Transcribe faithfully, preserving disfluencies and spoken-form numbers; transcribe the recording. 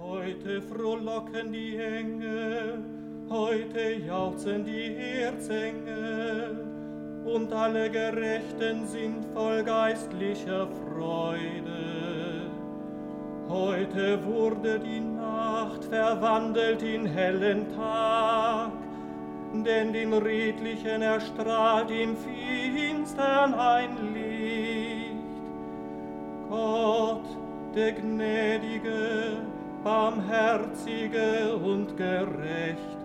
Heute frohlocken die Engel, heute jauchzen die Erzengel, und alle Gerechten sind voll geistlicher Freude. Heute wurde die Nacht verwandelt in hellen Tag, denn den Redlichen erstrahlt im Finstern ein Licht. Gott, der Gnädige, Barmherzige und Gerechte,